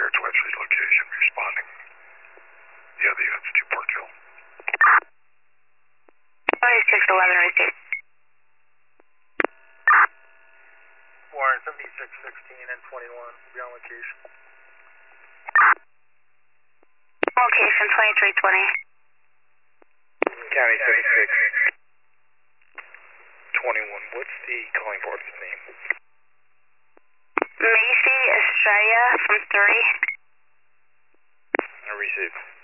Air to X-ray location, responding. Yeah, the unit's 2 Park Hill. 2611 received. Warren 7616 and 21 will be on location. Location 2320. County 76. 21, what's the calling party's name? Macy Estrella from 3. I receive.